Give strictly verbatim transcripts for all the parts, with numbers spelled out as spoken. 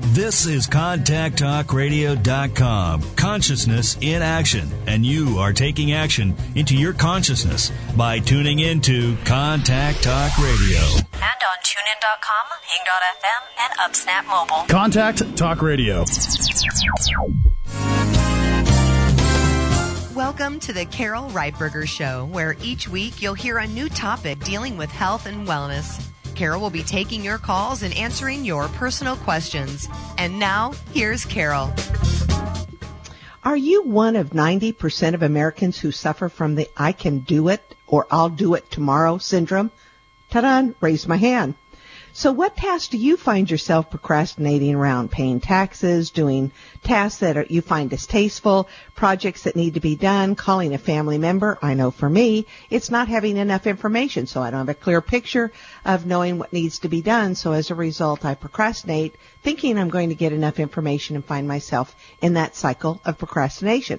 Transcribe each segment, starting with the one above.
This is contact talk radio dot com. Consciousness in action. And you are taking action into your consciousness by tuning into Contact Talk Radio. And on tune in dot com, ping dot f m, and UpSnap Mobile. Contact Talk Radio. Welcome to the Carol Reitberger Show, where each week you'll hear a new topic dealing with health and wellness. Carol will be taking your calls and answering your personal questions. And now, here's Carol. Are you one of ninety percent of Americans who suffer from the I can do it or I'll do it tomorrow syndrome? Ta-da, raise my hand. So what tasks do you find yourself procrastinating around? Paying taxes, doing tasks that are, you find distasteful, projects that need to be done, calling a family member. I know for me, it's not having enough information, so I don't have a clear picture of knowing what needs to be done. So as a result, I procrastinate, thinking I'm going to get enough information and find myself in that cycle of procrastination.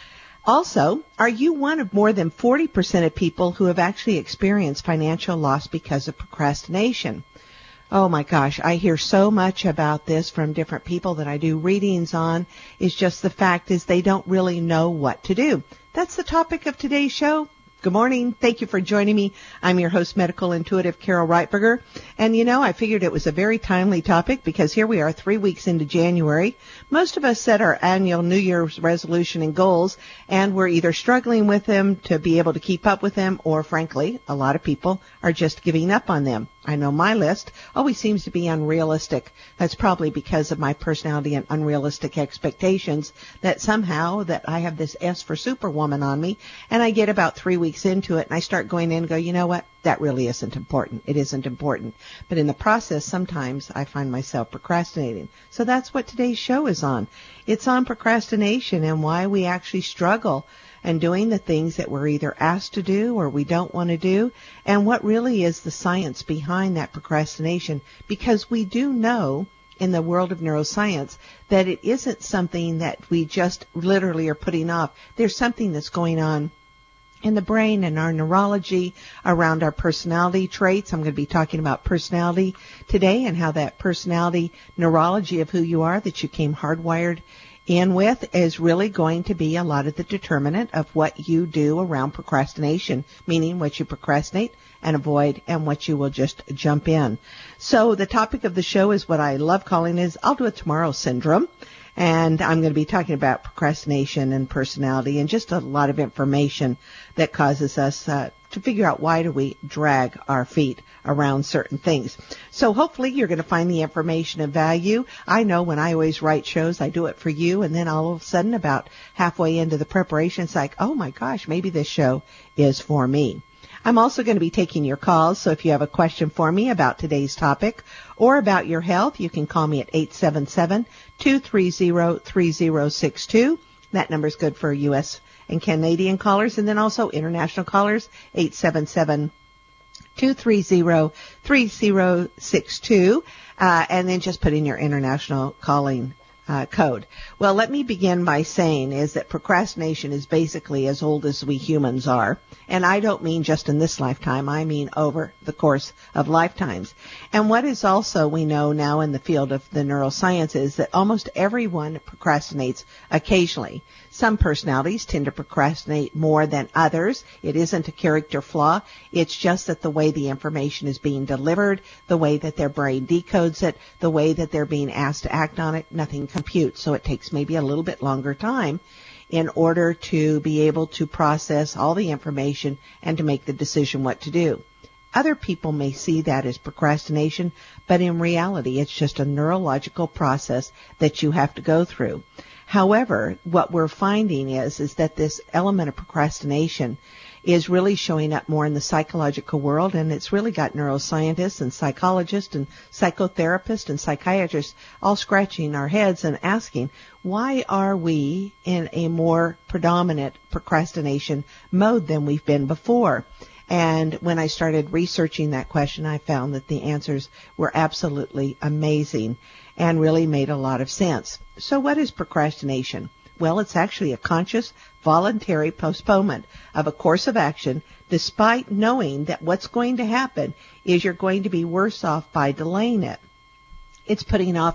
Also, are you one of more than forty percent of people who have actually experienced financial loss because of procrastination? Oh my gosh, I hear so much about this from different people that I do readings on. It's just the fact is they don't really know what to do. That's the topic of today's show. Good morning. Thank you for joining me. I'm your host, Medical Intuitive Carol Reitberger. And you know, I figured it was a very timely topic because here we are three weeks into January. Most of us set our annual New Year's resolution and goals, and we're either struggling with them to be able to keep up with them, or frankly, a lot of people are just giving up on them. I know my list always seems to be unrealistic. That's probably because of my personality and unrealistic expectations that somehow that I have this S for Superwoman on me, and I get about three weeks into it and I start going in and go, you know what? That really isn't important. It isn't important. But in the process, sometimes I find myself procrastinating. So that's what today's show is on. It's on procrastination and why we actually struggle and doing the things that we're either asked to do or we don't want to do, and what really is the science behind that procrastination, because we do know in the world of neuroscience that it isn't something that we just literally are putting off. There's something that's going on in the brain and our neurology around our personality traits. I'm going to be talking about personality today and how that personality neurology of who you are that you came hardwired in with is really going to be a lot of the determinant of what you do around procrastination, meaning what you procrastinate and avoid and what you will just jump in. So the topic of the show is what I love calling is I'll do it tomorrow syndrome. And I'm going to be talking about procrastination and personality and just a lot of information that causes us uh, to figure out why do we drag our feet around certain things. So hopefully you're going to find the information of value. I know when I always write shows, I do it for you, and then all of a sudden about halfway into the preparation, it's like, oh my gosh, maybe this show is for me. I'm also going to be taking your calls, so if you have a question for me about today's topic or about your health, you can call me at eight seven seven, two three zero, three zero six two. That number is good for U S and Canadian callers, and then also international callers, eight seven seven, two three zero, three zero six two, uh, and then just put in your international calling Uh, code. Well, let me begin by saying is that procrastination is basically as old as we humans are. And I don't mean just in this lifetime. I mean over the course of lifetimes. And what is also we know now in the field of the neuroscience is that almost everyone procrastinates occasionally. Some personalities tend to procrastinate more than others. It isn't a character flaw. It's just that the way the information is being delivered, the way that their brain decodes it, the way that they're being asked to act on it, nothing computes. So it takes maybe a little bit longer time in order to be able to process all the information and to make the decision what to do. Other people may see that as procrastination, but in reality, it's just a neurological process that you have to go through. However, what we're finding is, is that this element of procrastination is really showing up more in the psychological world, and it's really got neuroscientists and psychologists and psychotherapists and psychiatrists all scratching our heads and asking, why are we in a more predominant procrastination mode than we've been before? And when I started researching that question, I found that the answers were absolutely amazing and really made a lot of sense. So what is procrastination? Well, it's actually a conscious, voluntary postponement of a course of action despite knowing that what's going to happen is you're going to be worse off by delaying it. It's putting off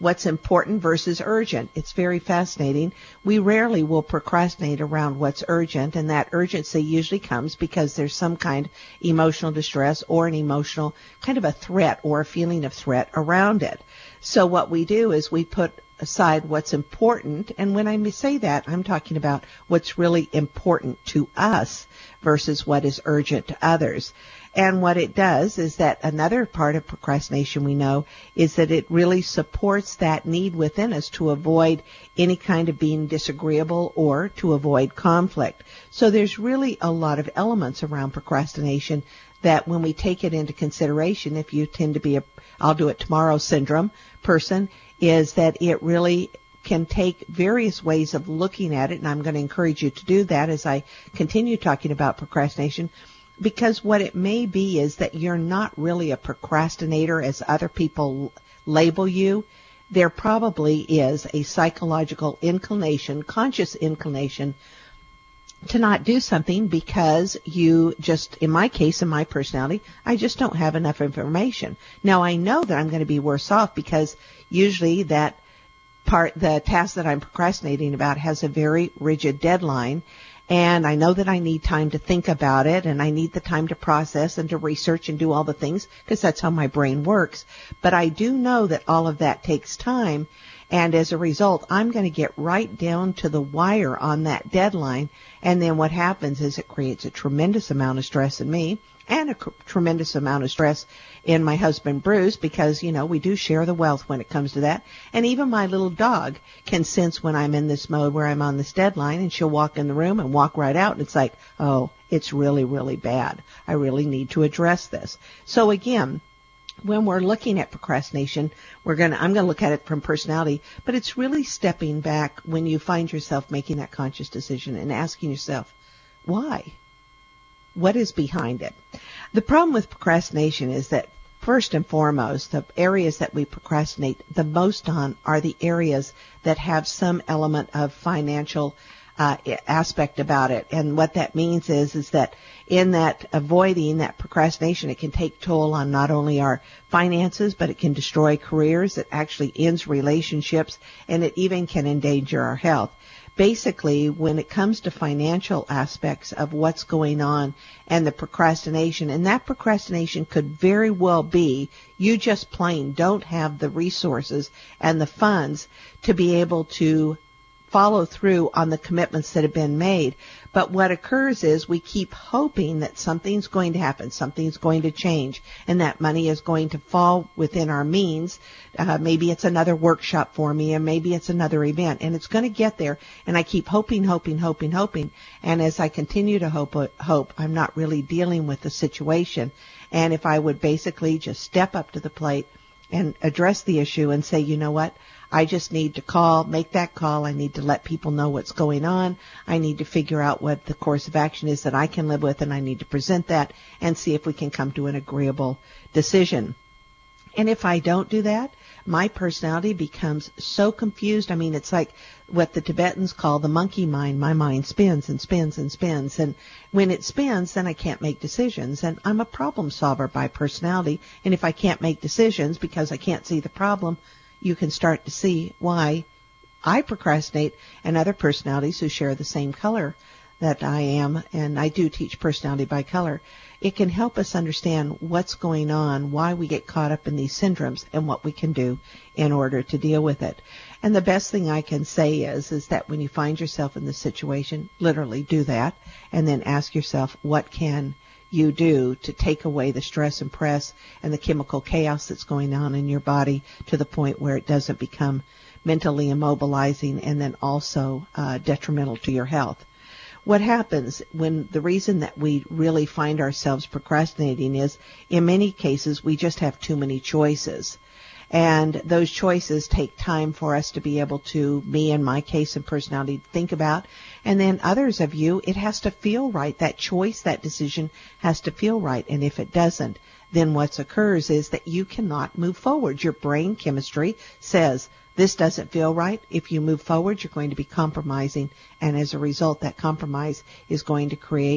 what's important versus urgent. It's very fascinating. We rarely will procrastinate around what's urgent, and that urgency usually comes because there's some kind of emotional distress or an emotional kind of a threat or a feeling of threat around it. So what we do is we put aside what's important, and when I say that, I'm talking about what's really important to us versus what is urgent to others. And what it does is that another part of procrastination we know is that it really supports that need within us to avoid any kind of being disagreeable or to avoid conflict. So there's really a lot of elements around procrastination that when we take it into consideration, if you tend to be a I'll do it tomorrow syndrome person, is that it really can take various ways of looking at it, and I'm going to encourage you to do that as I continue talking about procrastination, because what it may be is that you're not really a procrastinator as other people label you. There probably is a psychological inclination, conscious inclination, to not do something because you just, in my case, in my personality, I just don't have enough information. Now, I know that I'm going to be worse off because usually that part, the task that I'm procrastinating about has a very rigid deadline, and I know that I need time to think about it, and I need the time to process and to research and do all the things because that's how my brain works. But I do know that all of that takes time, and as a result, I'm going to get right down to the wire on that deadline. And then what happens is it creates a tremendous amount of stress in me and a cr- tremendous amount of stress in my husband, Bruce, because, you know, we do share the wealth when it comes to that. And even my little dog can sense when I'm in this mode where I'm on this deadline, and she'll walk in the room and walk right out. And it's like, oh, it's really, really bad. I really need to address this. So again, when we're looking at procrastination, we're going to, I'm going to look at it from personality, but it's really stepping back when you find yourself making that conscious decision and asking yourself, why? What is behind it? The problem with procrastination is that first and foremost, the areas that we procrastinate the most on are the areas that have some element of financial Uh, aspect about it. And what that means is, is that in that avoiding that procrastination, it can take toll on not only our finances, but it can destroy careers. It actually ends relationships, and it even can endanger our health. Basically, when it comes to financial aspects of what's going on and the procrastination, and that procrastination could very well be you just plain don't have the resources and the funds to be able to follow through on the commitments that have been made. But what occurs is we keep hoping that something's going to happen, something's going to change, and that money is going to fall within our means. Uh, maybe it's another workshop for me, and maybe it's another event, and it's going to get there. And I keep hoping, hoping, hoping, hoping. And as I continue to hope, hope, I'm not really dealing with the situation. And if I would basically just step up to the plate and address the issue and say, you know what, I just need to call, make that call. I need to let people know what's going on. I need to figure out what the course of action is that I can live with, and I need to present that and see if we can come to an agreeable decision. And if I don't do that, my personality becomes so confused. I mean, it's like what the Tibetans call the monkey mind. My mind spins and spins and spins. And when it spins, then I can't make decisions. And I'm a problem solver by personality. And if I can't make decisions because I can't see the problem, you can start to see why I procrastinate, and other personalities who share the same color that I am, and I do teach personality by color. It can help us understand what's going on, why we get caught up in these syndromes, and what we can do in order to deal with it. And the best thing I can say is, is that when you find yourself in this situation, literally do that, and then ask yourself, what can you do to take away the stress and press and the chemical chaos that's going on in your body to the point where it doesn't become mentally immobilizing and then also uh, detrimental to your health. What happens when the reason that we really find ourselves procrastinating is, in many cases, we just have too many choices. And those choices take time for us to be able to, me in my case and personality, think about. And then others of you, it has to feel right. That choice, that decision has to feel right. And if it doesn't, then what occurs is that you cannot move forward. Your brain chemistry says, this doesn't feel right. If you move forward, you're going to be compromising. And as a result, that compromise is going to create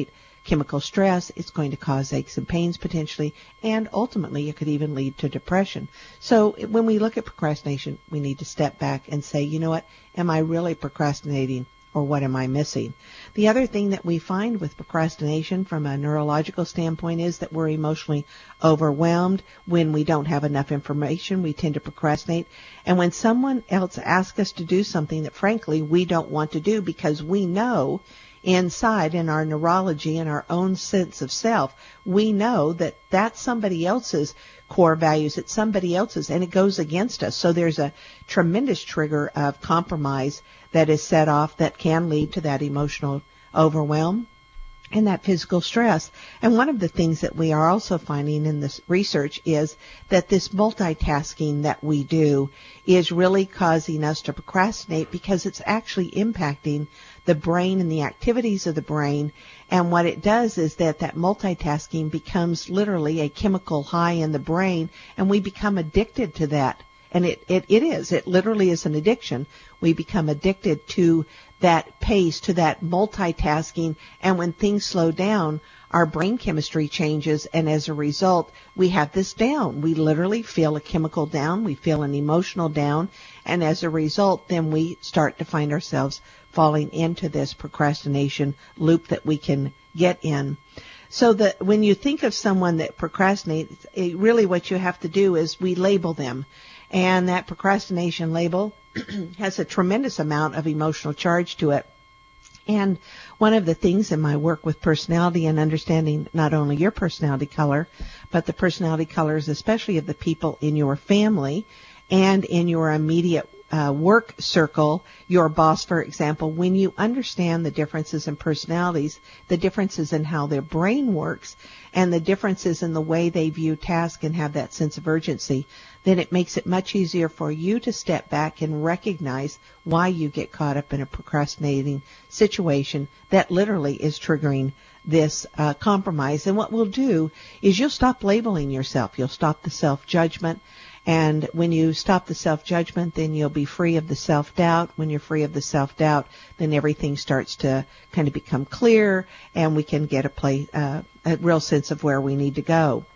chemical stress. It's going to cause aches and pains potentially, and ultimately it could even lead to depression. So when we look at procrastination, we need to step back and say, you know what, am I really procrastinating? Or what am I missing? The other thing that we find with procrastination from a neurological standpoint is that we're emotionally overwhelmed. When we don't have enough information, we tend to procrastinate. And when someone else asks us to do something that, frankly, we don't want to do because we know inside in our neurology and our own sense of self, we know that that's somebody else's core values, it's somebody else's, and it goes against us. So there's a tremendous trigger of compromise that is set off that can lead to that emotional overwhelm and that physical stress. And one of the things that we are also finding in this research is that this multitasking that we do is really causing us to procrastinate because it's actually impacting the brain and the activities of the brain. And what it does is that that multitasking becomes literally a chemical high in the brain, and we become addicted to that. And it, it, it is. It literally is an addiction. We become addicted to that pace, to that multitasking. And when things slow down, our brain chemistry changes. And as a result, we have this down. We literally feel a chemical down. We feel an emotional down. And as a result, then we start to find ourselves falling into this procrastination loop that we can get in. So that when you think of someone that procrastinates, it, really what you have to do is we label them. And that procrastination label has a tremendous amount of emotional charge to it. And one of the things in my work with personality and understanding not only your personality color, but the personality colors, especially of the people in your family and in your immediate uh, work circle, your boss, for example, when you understand the differences in personalities, the differences in how their brain works, and the differences in the way they view tasks and have that sense of urgency, then it makes it much easier for you to step back and recognize why you get caught up in a procrastinating situation that literally is triggering this uh, compromise. And what we'll do is you'll stop labeling yourself. You'll stop the self-judgment. And when you stop the self-judgment, then you'll be free of the self-doubt. When you're free of the self-doubt, then everything starts to kind of become clear, and we can get a, play, uh, a real sense of where we need to go.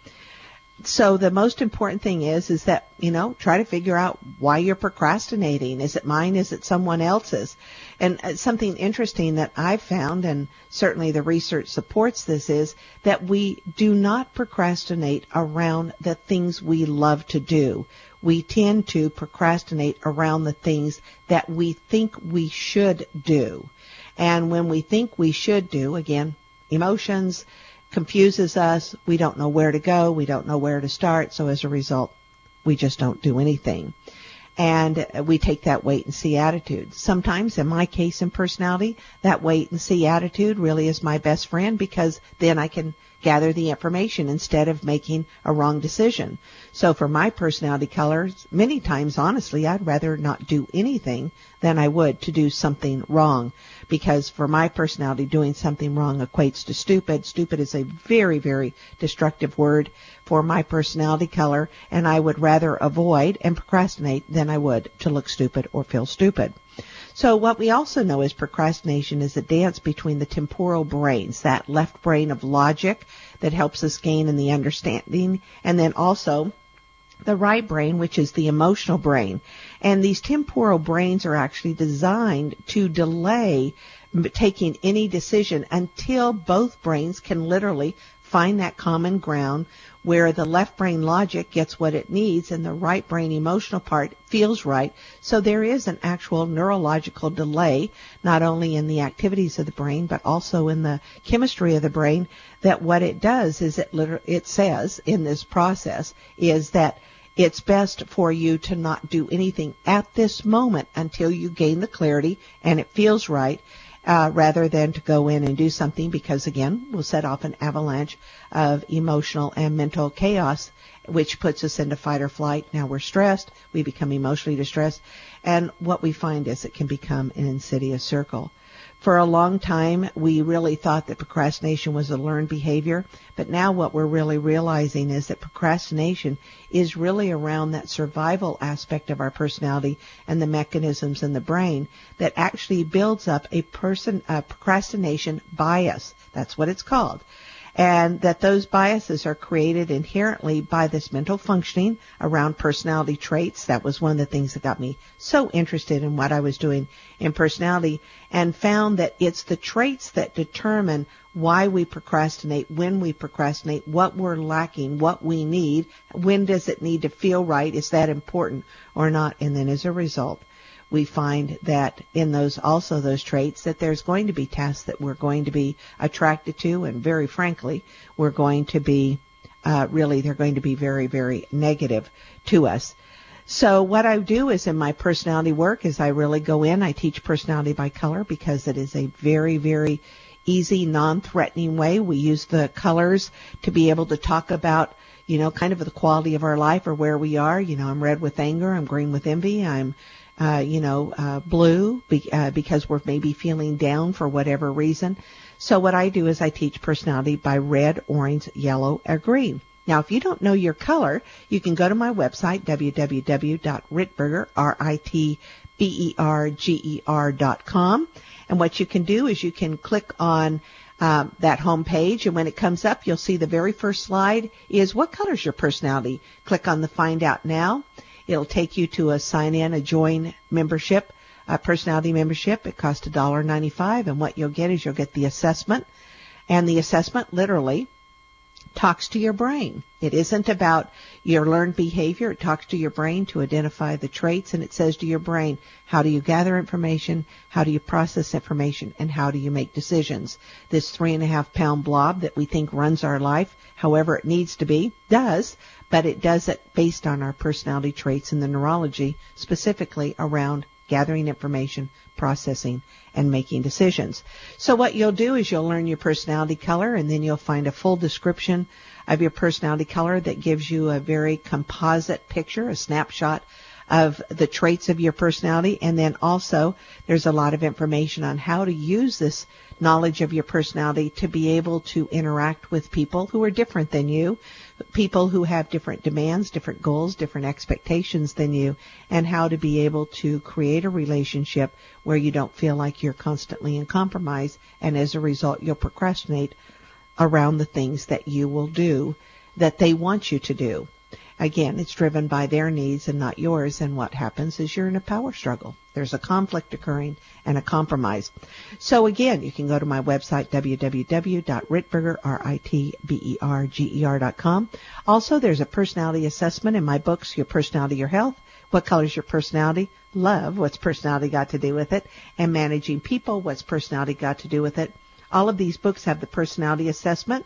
So the most important thing is, is that, you know, try to figure out why you're procrastinating. Is it mine? Is it someone else's? And something interesting that I've found, and certainly the research supports this, is that we do not procrastinate around the things we love to do. We tend to procrastinate around the things that we think we should do. And when we think we should do, again, emotions, confuses us. We don't know where to go. We don't know where to start. So as a result, we just don't do anything. And we take that wait and see attitude. Sometimes, in my case in personality, that wait and see attitude really is my best friend, because then I can gather the information instead of making a wrong decision. So for my personality colors, many times, honestly, I'd rather not do anything than I would to do something wrong. Because for my personality, doing something wrong equates to stupid. Stupid is a very, very destructive word for my personality color, and I would rather avoid and procrastinate than I would to look stupid or feel stupid. So what we also know is procrastination is a dance between the temporal brains, that left brain of logic that helps us gain in the understanding, and then also the right brain, which is the emotional brain. And these temporal brains are actually designed to delay taking any decision until both brains can literally find that common ground where the left brain logic gets what it needs and the right brain emotional part feels right. So there is an actual neurological delay, not only in the activities of the brain, but also in the chemistry of the brain, that what it does is it literally, it says in this process is that it's best for you to not do anything at this moment until you gain the clarity and it feels right, uh, rather than to go in and do something, because, again, we'll set off an avalanche of emotional and mental chaos, which puts us into fight or flight. Now we're stressed. We become emotionally distressed. And what we find is it can become an insidious circle. For a long time, we really thought that procrastination was a learned behavior, but now what we're really realizing is that procrastination is really around that survival aspect of our personality and the mechanisms in the brain that actually builds up a person, a procrastination bias. That's what it's called. And that those biases are created inherently by this mental functioning around personality traits. That was one of the things that got me so interested in what I was doing in personality, and found that it's the traits that determine why we procrastinate, when we procrastinate, what we're lacking, what we need, when does it need to feel right, is that important or not, and then as a result, we find that in those, also those traits, that there's going to be tasks that we're going to be attracted to, and very frankly, we're going to be, uh, really, they're going to be very, very negative to us. So what I do is in my personality work is I really go in, I teach personality by color because it is a very, very easy, non-threatening way. We use the colors to be able to talk about, you know, kind of the quality of our life or where we are. You know, I'm red with anger, I'm green with envy, I'm Uh, you know, uh, blue be, uh, because we're maybe feeling down for whatever reason. So what I do is I teach personality by red, orange, yellow, or green. Now, if you don't know your color, you can go to my website, w w w dot ritberger, R I T B E R G E R dot com. And what you can do is you can click on um, that home page, and when it comes up, you'll see the very first slide is what color is your personality. Click on the Find Out Now. It'll take you to a sign-in, a join membership, a personality membership. It costs one dollar and ninety-five cents, and what you'll get is you'll get the assessment. And the assessment literally talks to your brain. It isn't about your learned behavior. It talks to your brain to identify the traits, and it says to your brain, how do you gather information, how do you process information, and how do you make decisions? This three and a half pound blob that we think runs our life, however it needs to be, does, but it does it based on our personality traits and the neurology, specifically around gathering information, processing, and making decisions. So what you'll do is you'll learn your personality color, and then you'll find a full description of your personality color that gives you a very composite picture, a snapshot of the traits of your personality. And then also there's a lot of information on how to use this knowledge of your personality to be able to interact with people who are different than you, people who have different demands, different goals, different expectations than you, and how to be able to create a relationship where you don't feel like you're constantly in compromise, and as a result you'll procrastinate around the things that you will do that they want you to do. Again, it's driven by their needs and not yours, and what happens is you're in a power struggle. There's a conflict occurring and a compromise. So again, you can go to my website, w w w dot ritberger, R I T B E R G E R dot com. Also, there's a personality assessment in my books, Your Personality, Your Health, What Color is Your Personality, Love, What's Personality Got to Do with It, and Managing People, What's Personality Got to Do with It. All of these books have the personality assessment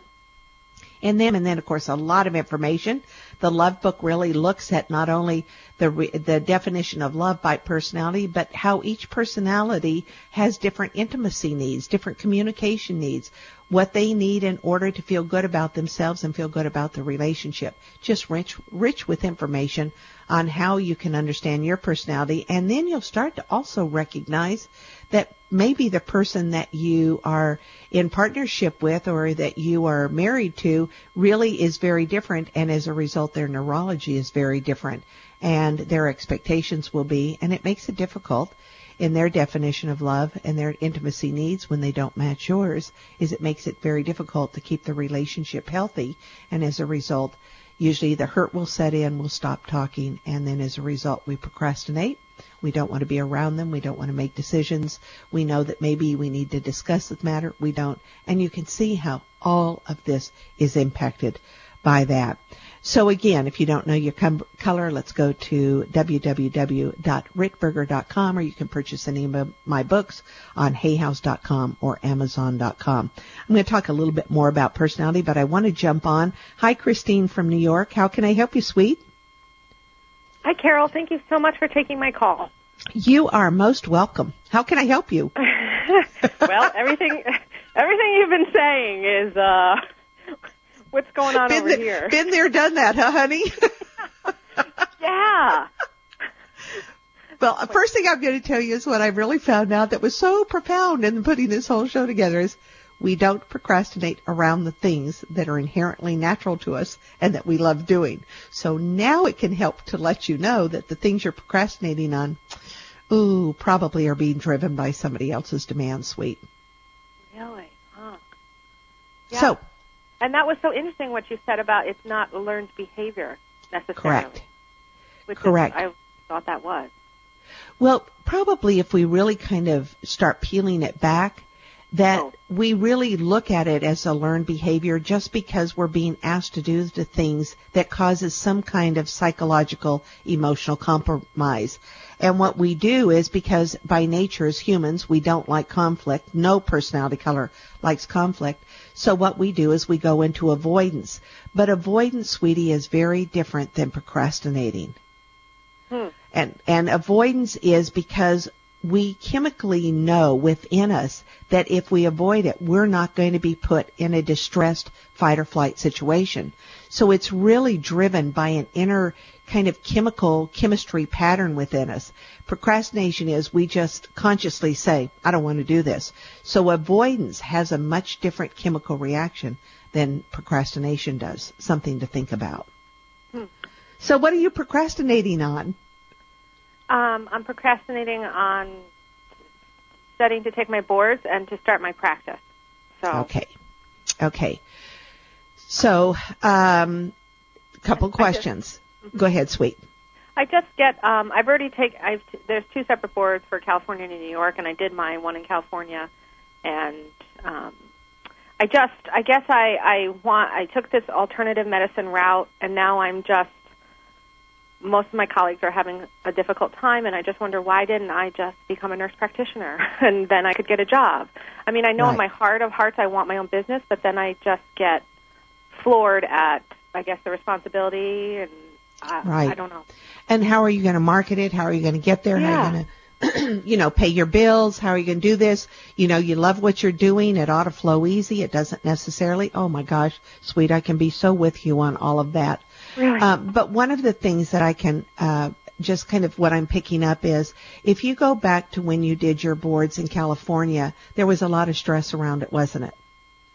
in them, and then of course a lot of information. The Love book really looks at not only the the definition of love by personality, but how each personality has different intimacy needs, different communication needs, what they need in order to feel good about themselves and feel good about the relationship. Just rich rich with information on how you can understand your personality, and then you'll start to also recognize that maybe the person that you are in partnership with or that you are married to really is very different, and as a result their neurology is very different, and their expectations will be, and it makes it difficult in their definition of love and their intimacy needs when they don't match yours, is it makes it very difficult to keep the relationship healthy, and as a result usually the hurt will set in, we'll stop talking, and then as a result we procrastinate. We don't want to be around them. We don't want to make decisions. We know that maybe we need to discuss the matter. We don't. And you can see how all of this is impacted by that. So again, if you don't know your com- color, let's go to w w w dot ritberger dot com, or you can purchase any of my books on hay house dot com or amazon dot com. I'm going to talk a little bit more about personality, but I want to jump on. Hi, Christine from New York. How can I help you, sweet? Hi, Carol. Thank you so much for taking my call. You are most welcome. How can I help you? Well, everything everything you've been saying is uh, what's going on been over there, here. Been there, done that, huh, honey? Yeah. Well, first thing I'm going to tell you is what I really found out that was so profound in putting this whole show together is we don't procrastinate around the things that are inherently natural to us and that we love doing. So now it can help to let you know that the things you're procrastinating on, ooh, probably are being driven by somebody else's demands, sweet. Really? Huh. Yeah. So. And that was so interesting what you said about it's not a learned behavior necessarily. Correct. Which Correct. Is, I thought that was. Well, probably if we really kind of start peeling it back, that Oh. we really look at it as a learned behavior just because we're being asked to do the things that causes some kind of psychological, emotional compromise. And what we do is because by nature as humans, we don't like conflict. No personality color likes conflict. So what we do is we go into avoidance. But avoidance, sweetie, is very different than procrastinating. Hmm. And, and avoidance is because we chemically know within us that if we avoid it, we're not going to be put in a distressed fight or flight situation. So it's really driven by an inner kind of chemical chemistry pattern within us. Procrastination is we just consciously say, I don't want to do this. So avoidance has a much different chemical reaction than procrastination does. Something to think about. Hmm. So what are you procrastinating on? Um, I'm procrastinating on studying to take my boards and to start my practice. So Okay. Okay. So, um, couple I- I questions. just- Go ahead, sweet. I just get, um, I've already taken, I've, there's two separate boards for California and New York, and I did mine, one in California, and um, I just, I guess I, I want, I took this alternative medicine route, and now I'm just, most of my colleagues are having a difficult time, and I just wonder, why didn't I just become a nurse practitioner, and then I could get a job? I mean, I know Right. in my heart of hearts I want my own business, but then I just get floored at, I guess, the responsibility, and I, Right. I don't know. And how are you going to market it? How are you going to get there? How Yeah. are you going to, you know, pay your bills? How are you going to do this? You know, you love what you're doing. It ought to flow easy. It doesn't necessarily. Oh, my gosh, sweet, I can be so with you on all of that. Really? Um, but one of the things that I can uh, just kind of what I'm picking up is if you go back to when you did your boards in California, there was a lot of stress around it, wasn't it?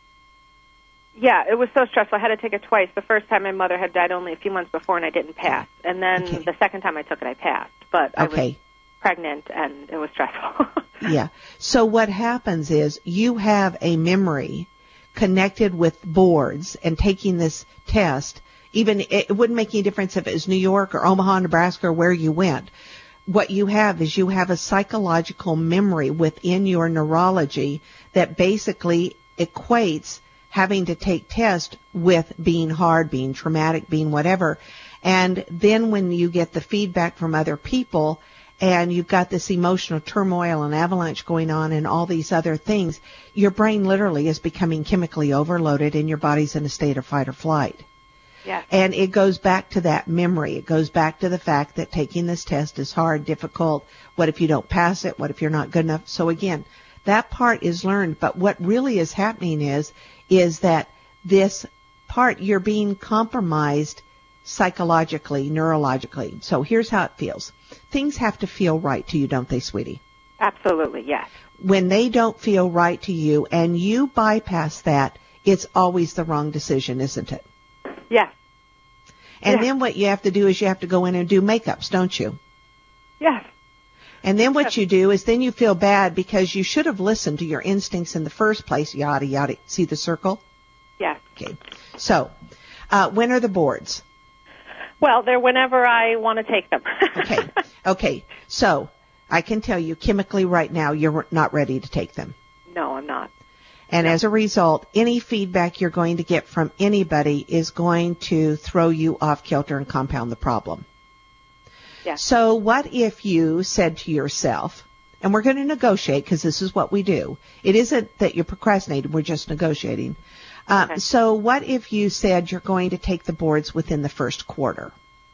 Yeah, it was so stressful. I had to take it twice. The first time my mother had died only a few months before, and I didn't pass. And then Okay. the second time I took it, I passed. But I was Okay. pregnant, and it was stressful. Yeah. So what happens is you have a memory connected with boards and taking this test. Even it wouldn't make any difference if it was New York or Omaha, Nebraska, or where you went. What you have is you have a psychological memory within your neurology that basically equates having to take tests with being hard, being traumatic, being whatever. And then when you get the feedback from other people and you've got this emotional turmoil and avalanche going on and all these other things, your brain literally is becoming chemically overloaded and your body's in a state of fight or flight. Yeah. And it goes back to that memory. It goes back to the fact that taking this test is hard, difficult. What if you don't pass it? What if you're not good enough? So again, that part is learned. But what really is happening is, is that this part, you're being compromised psychologically, neurologically. So here's how it feels. Things have to feel right to you, don't they, sweetie? Absolutely, yes. When they don't feel right to you and you bypass that, it's always the wrong decision, isn't it? Yes. And Yeah. then what you have to do is you have to go in and do makeups, don't you? Yes. And then what Yes. you do is then you feel bad because you should have listened to your instincts in the first place, yada, yada. See the circle? Yes. Okay. So, uh, when are the boards? Well, they're whenever I want to take them. Okay. Okay. So, I can tell you chemically right now you're not ready to take them. No, I'm not. And as a result, any feedback you're going to get from anybody is going to throw you off kilter and compound the problem. Yeah. So what if you said to yourself, and we're going to negotiate because this is what we do. It isn't that you're procrastinating, we're just negotiating. Uh, Okay. So what if you said you're going to take the boards within the first quarter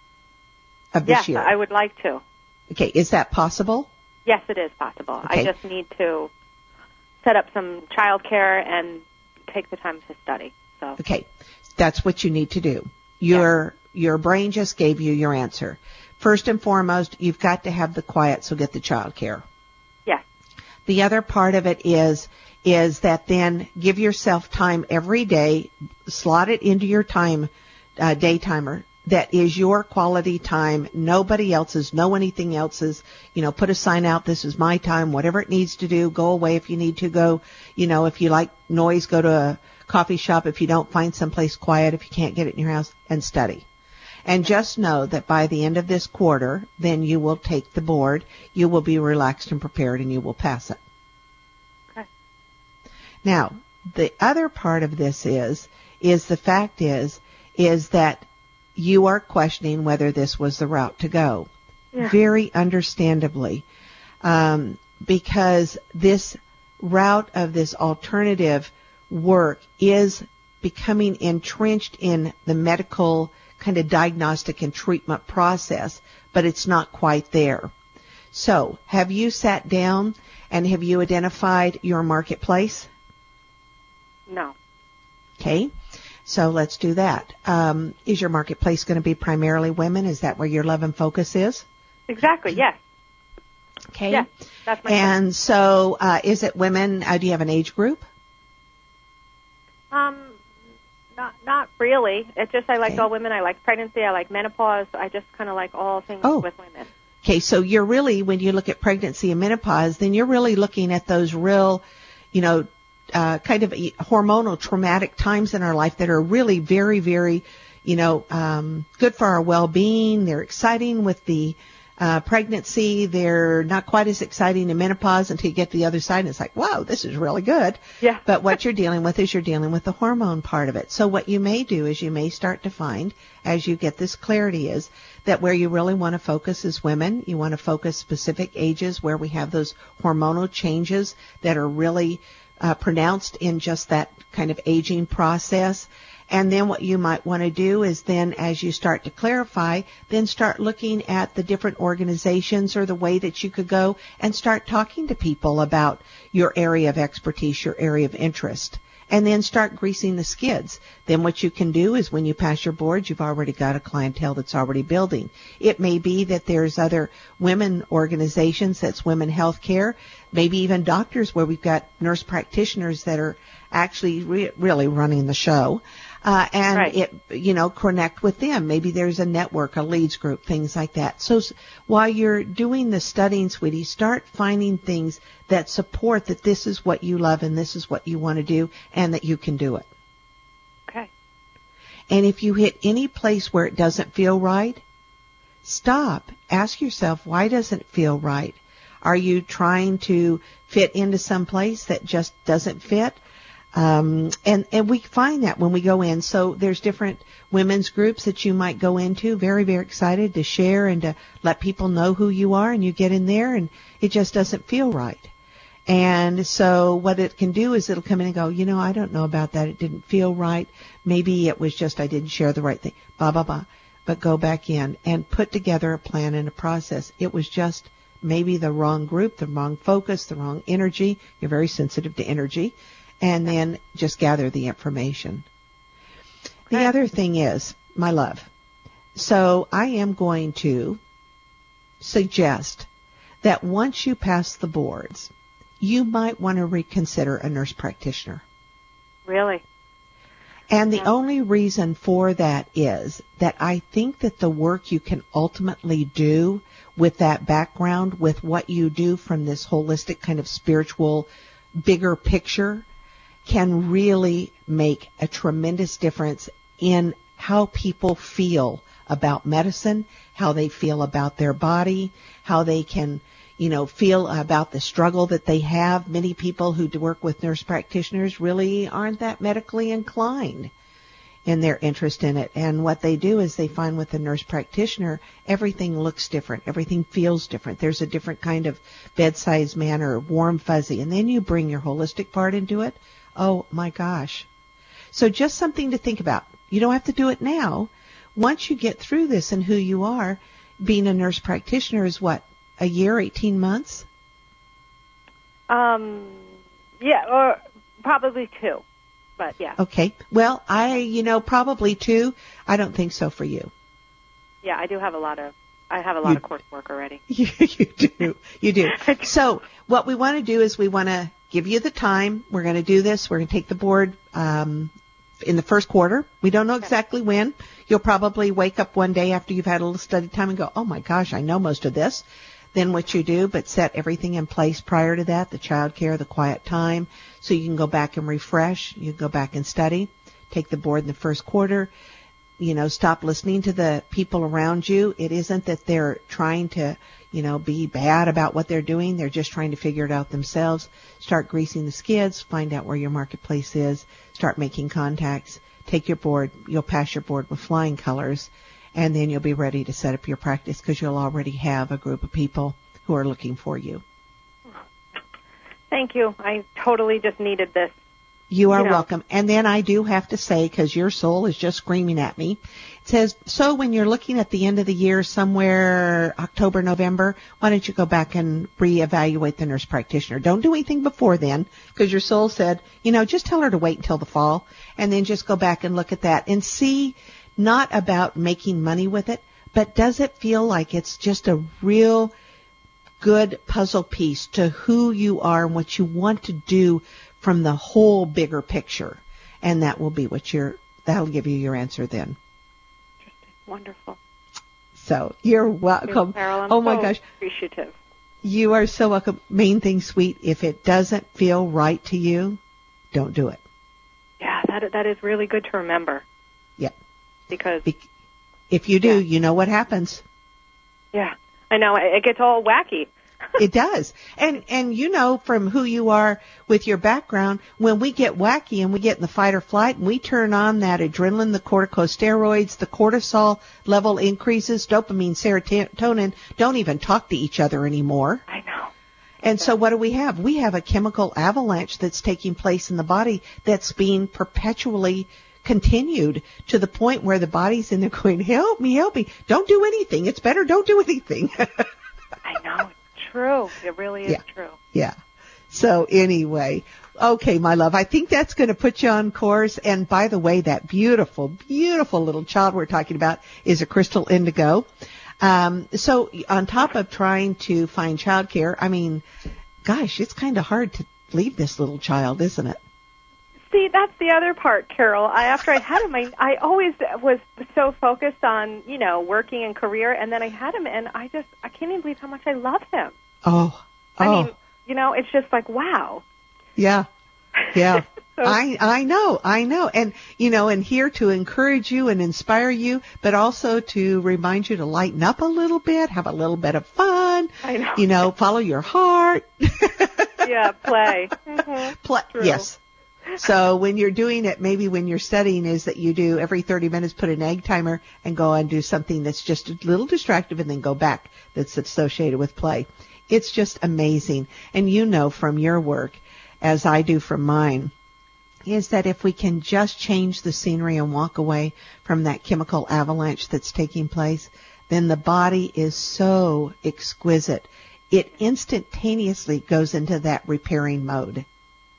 of this Yes, year? I would like to. Okay, is that possible? Yes, it is possible. Okay. I just need to set up some childcare and take the time to study. So Okay, that's what you need to do. Your your brain just gave you your answer. first and foremost, you've got to have the quiet, so get the child care. Yes. The other part of it is, is that then give yourself time every day, slot it into your time, uh, day timer. That is your quality time, nobody else's, no anything else's. You know, put a sign out, this is my time, whatever it needs to do, go away if you need to go. You know, if you like noise, go to a coffee shop. If you don't, find someplace quiet if you can't get it in your house, and study. And just know that by the end of this quarter, then you will take the board, you will be relaxed and prepared, and you will pass it. Okay. Now, the other part of this is, is the fact is, is that you are questioning whether this was the route to go. Yeah. Very understandably. Um, because this route of this alternative work is becoming entrenched in the medical kind of diagnostic and treatment process, but it's not quite there. So, have you sat down and have you identified your marketplace? No. Okay. So let's do that. Um, is your marketplace going to be primarily women? Is that where your love and focus is? Exactly, yes. Okay. Yes, that's my And question. so uh, is it women? Uh, do you have an age group? Um, not not really. It's just I like Okay. all women. I like pregnancy. I like menopause. I just kind of like all things Oh. with women. Okay, so you're really, when you look at pregnancy and menopause, then you're really looking at those real, you know, uh, kind of hormonal traumatic times in our life that are really very, very, you know, um, good for our well-being. They're exciting with the uh, pregnancy. They're not quite as exciting in menopause until you get to the other side and it's like, wow, this is really good. Yeah. But what you're dealing with is you're dealing with the hormone part of it. So what you may do is you may start to find, as you get this clarity, is that where you really want to focus is women. You want to focus specific ages where we have those hormonal changes that are really uh, pronounced in just that kind of aging process. And then what you might want to do is then, as you start to clarify, then start looking at the different organizations or the way that you could go and start talking to people about your area of expertise, your area of interest, and then start greasing the skids. Then what you can do is when you pass your board, you've already got a clientele that's already building. It may be that there's other women organizations, that's women healthcare, maybe even doctors where we've got nurse practitioners that are actually re- really running the show. Uh, and Right. it, you know, connect with them. Maybe there's a network, a leads group, things like that. So s- while you're doing the studying, sweetie, start finding things that support that this is what you love and this is what you want to do and that you can do it. Okay. And if you hit any place where it doesn't feel right, stop. Ask yourself, why doesn't it feel right? Are you trying to fit into some place that just doesn't fit? Um, and, and we find that when we go in. So there's different women's groups that you might go into, very, very excited to share and to let people know who you are, and you get in there and it just doesn't feel right. And so what it can do is it'll come in and go, you know, I don't know about that. It didn't feel right. Maybe it was just I didn't share the right thing, blah, blah, blah. But go back in and put together a plan and a process. It was just maybe the wrong group, the wrong focus, the wrong energy. You're very sensitive to energy. And then just gather the information. The Okay. other thing is, my love, so I am going to suggest that once you pass the boards, you might want to reconsider a nurse practitioner. Really? And the Yeah. only reason for that is that I think that the work you can ultimately do with that background, with what you do from this holistic kind of spiritual, bigger picture, can really make a tremendous difference in how people feel about medicine, how they feel about their body, how they can, you know, feel about the struggle that they have. Many people who do work with nurse practitioners really aren't that medically inclined in their interest in it. And what they do is they find with a nurse practitioner, everything looks different. Everything feels different. There's a different kind of bedside manner, warm, fuzzy. And then you bring your holistic part into it. Oh, my gosh. So just something to think about. You don't have to do it now. Once you get through this and who you are, being a nurse practitioner is what, a year, eighteen months? Um, yeah, or probably two. But, yeah. Okay. Well, I, you know, probably two. I don't think so for you. Yeah, I do have a lot of I have a lot you, of coursework already. You, you do. You do. So what we want to do is we want to give you the time. We're going to do this. We're going to take the board um, in the first quarter. We don't know exactly when. You'll probably wake up one day after you've had a little study time and go, oh, my gosh, I know most of this. Then what you do, but set everything in place prior to that, the child care, the quiet time, so you can go back and refresh. You can go back and study. Take the board in the first quarter. You know, stop listening to the people around you. It isn't that they're trying to, you know, be bad about what they're doing. They're just trying to figure it out themselves. Start greasing the skids. Find out where your marketplace is. Start making contacts. Take your board. You'll pass your board with flying colors. And then you'll be ready to set up your practice because you'll already have a group of people who are looking for you. Thank you. I totally just needed this. You are you know. welcome. And then I do have to say, because your soul is just screaming at me, it says, so when you're looking at the end of the year, somewhere October, November, why don't you go back and reevaluate the nurse practitioner? Don't do anything before then, because your soul said, you know, just tell her to wait until the fall, and then just go back and look at that and see, not about making money with it, but does it feel like it's just a real good puzzle piece to who you are and what you want to do from the whole bigger picture? And that will be what you're, that'll give you your answer then. Interesting. Wonderful. So you're welcome. Carol, I'm oh my so gosh. appreciative. You are so welcome. Main thing, sweet, if it doesn't feel right to you, don't do it. Yeah, that that is really good to remember. Yeah. Because Be- if you do, yeah. you know what happens. Yeah, I know. It gets all wacky. It does. And, and you know from who you are with your background, when we get wacky and we get in the fight or flight and we turn on that adrenaline, the corticosteroids, the cortisol level increases, dopamine, serotonin, don't even talk to each other anymore. I know. And so what do we have? We have a chemical avalanche that's taking place in the body that's being perpetually continued to the point where the body's in there going, help me, help me. Don't do anything. It's better don't do anything. I know. True. It really is yeah. true. Yeah. So anyway, okay, my love, I think that's going to put you on course. And by the way, that beautiful, beautiful little child we're talking about is a crystal indigo. Um, so on top of trying to find childcare, I mean, gosh, it's kind of hard to leave this little child, isn't it? See, that's the other part, Carol. I, after I had him, I, I always was so focused on, you know, working and career, and then I had him, and I just, I can't even believe how much I love him. Oh, oh. I mean, you know, it's just like, wow. Yeah, yeah. so, I I know, I know. And, you know, and here to encourage you and inspire you, but also to remind you to lighten up a little bit, have a little bit of fun. I know. You know, follow your heart. yeah, play. Mm-hmm. Play. True. Yes. So when you're doing it, maybe when you're studying, is that you do every thirty minutes, put an egg timer and go and do something that's just a little distractive and then go back that's associated with play. It's just amazing. And you know from your work, as I do from mine, is that if we can just change the scenery and walk away from that chemical avalanche that's taking place, then the body is so exquisite. It instantaneously goes into that repairing mode.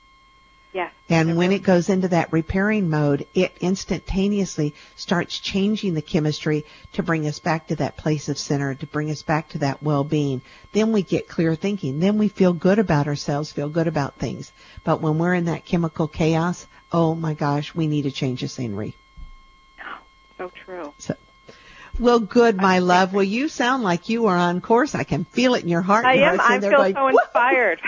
Yes. And when it goes into that repairing mode, it instantaneously starts changing the chemistry to bring us back to that place of center, to bring us back to that well-being. Then we get clear thinking. Then we feel good about ourselves, feel good about things. But when we're in that chemical chaos, oh my gosh, we need to change the scenery. Oh, so true. So, well, good, my love. Well, you sound like you are on course. I can feel it in your heart. I your am. I feel going, so inspired.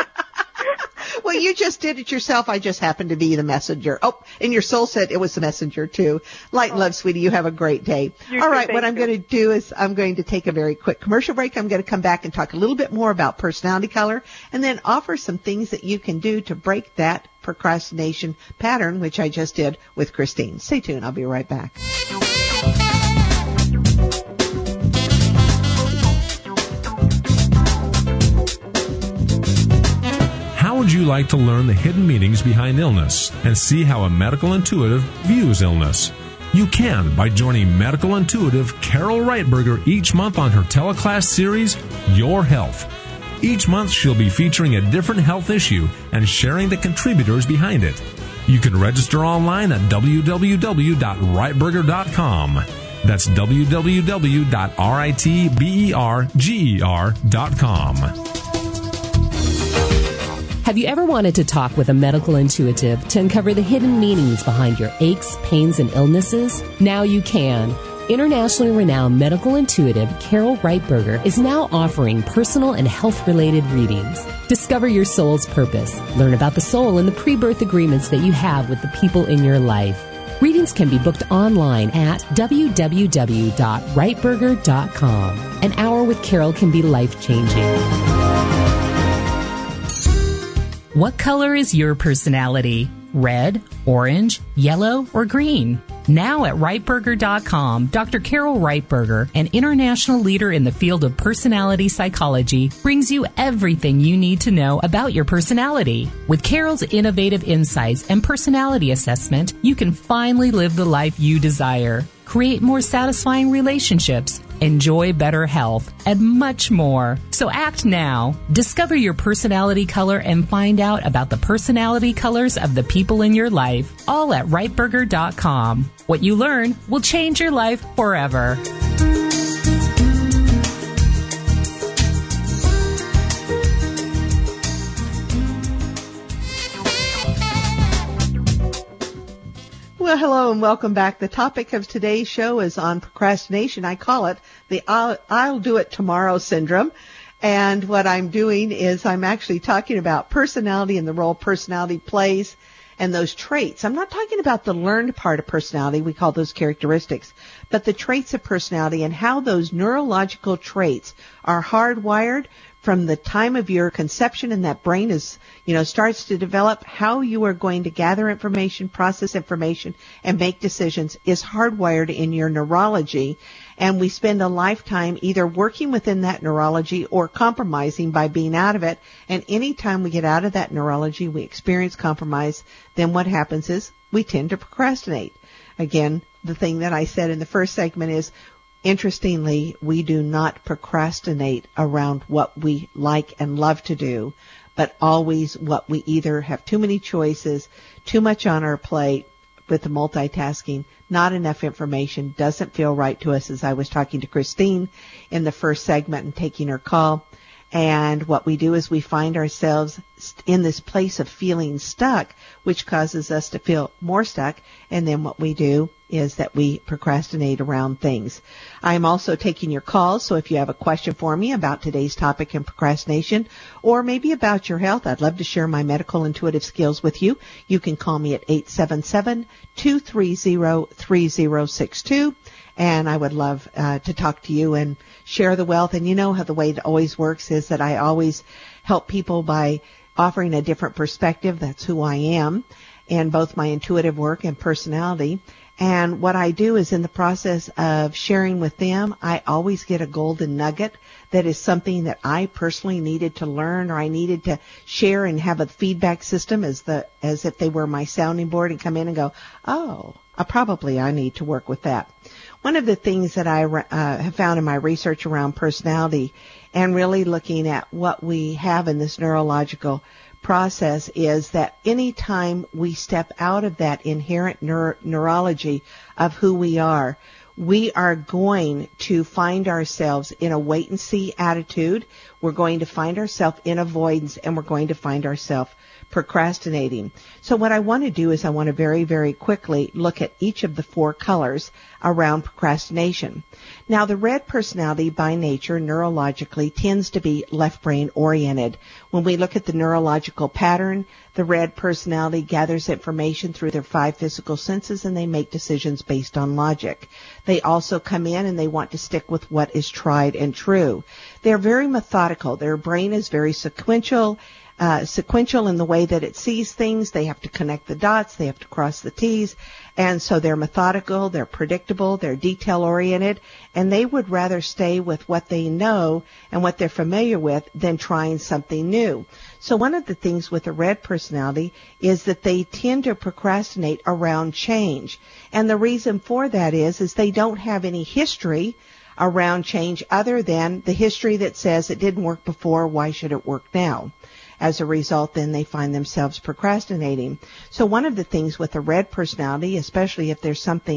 Well, you just did it yourself. I just happened to be the messenger. Oh, and your soul said it was the messenger, too. Light and love, sweetie. You have a great day. You All too, right, what you. I'm going to do is I'm going to take a very quick commercial break. I'm going to come back and talk a little bit more about personality color and then offer some things that you can do to break that procrastination pattern, which I just did with Christine. Stay tuned. I'll be right back. How would you like to learn the hidden meanings behind illness and see how a medical intuitive views illness? You can by joining medical intuitive Carol Reitberger each month on her teleclass series, Your Health. Each month she'll be featuring a different health issue and sharing the contributors behind it. You can register online at w w w dot reitberger dot com. That's w w w dot ritberger dot com. Have you ever wanted to talk with a medical intuitive to uncover the hidden meanings behind your aches, pains, and illnesses? Now you can. Internationally renowned medical intuitive Carol Reitberger is now offering personal and health-related readings. Discover your soul's purpose. Learn about the soul and the pre-birth agreements that you have with the people in your life. Readings can be booked online at w w w dot reitberger dot com. An hour with Carol can be life-changing. What color is your personality? Red, orange, yellow, or green? Now at Reitberger dot com, Doctor Carol Reitberger, an international leader in the field of personality psychology, brings you everything you need to know about your personality. With Carol's innovative insights and personality assessment, you can finally live the life you desire, create more satisfying relationships, enjoy better health, and much more. So act now. Discover your personality color and find out about the personality colors of the people in your life, all at Reitberger dot com. What you learn will change your life forever. Well, hello and welcome back. The topic of today's show is on procrastination. I call it the I'll, I'll do it tomorrow syndrome. And what I'm doing is I'm actually talking about personality and the role personality plays and those traits. I'm not talking about the learned part of personality. We call those characteristics, but the traits of personality and how those neurological traits are hardwired from the time of your conception, and that brain is, you know, starts to develop. How you are going to gather information, process information, and make decisions is hardwired in your neurology. And we spend a lifetime either working within that neurology or compromising by being out of it. And any time we get out of that neurology, we experience compromise, then what happens is we tend to procrastinate. Again, the thing that I said in the first segment is, interestingly, we do not procrastinate around what we like and love to do, but always what we either have too many choices, too much on our plate with the multitasking, not enough information, doesn't feel right to us, as I was talking to Christine in the first segment and taking her call. And what we do is we find ourselves in this place of feeling stuck, which causes us to feel more stuck. And then what we do is that we procrastinate around things. I'm also taking your calls, so if you have a question for me about today's topic in procrastination, or maybe about your health, I'd love to share my medical intuitive skills with you. You can call me at eight seven seven, two three zero, three zero six two. And I would love uh, to talk to you and share the wealth. And you know how the way it always works is that I always help people by offering a different perspective. That's who I am, and both my intuitive work and personality. And what I do is, in the process of sharing with them, I always get a golden nugget that is something that I personally needed to learn, or I needed to share and have a feedback system as the as if they were my sounding board, and come in and go, oh, uh, probably I need to work with that. One of the things that I uh, have found in my research around personality and really looking at what we have in this neurological process is that any time we step out of that inherent neuro- neurology of who we are, we are going to find ourselves in a wait-and-see attitude. We're going to find ourselves in avoidance, and we're going to find ourselves procrastinating. So what I want to do is I want to very, very quickly look at each of the four colors around procrastination. Now, the red personality by nature neurologically tends to be left brain oriented. When we look at the neurological pattern, the red personality gathers information through their five physical senses, and they make decisions based on logic. They also come in and they want to stick with what is tried and true. They're very methodical. Their brain is very sequential. Uh, sequential in the way that it sees things. They have to connect the dots. They have to cross the T's. And so they're methodical, they're predictable, they're detail-oriented, and they would rather stay with what they know and what they're familiar with than trying something new. So one of the things with a red personality is that they tend to procrastinate around change. And the reason for that is, is they don't have any history around change other than the history that says it didn't work before, why should it work now? As a result, then they find themselves procrastinating. So one of the things with a red personality, especially if there's something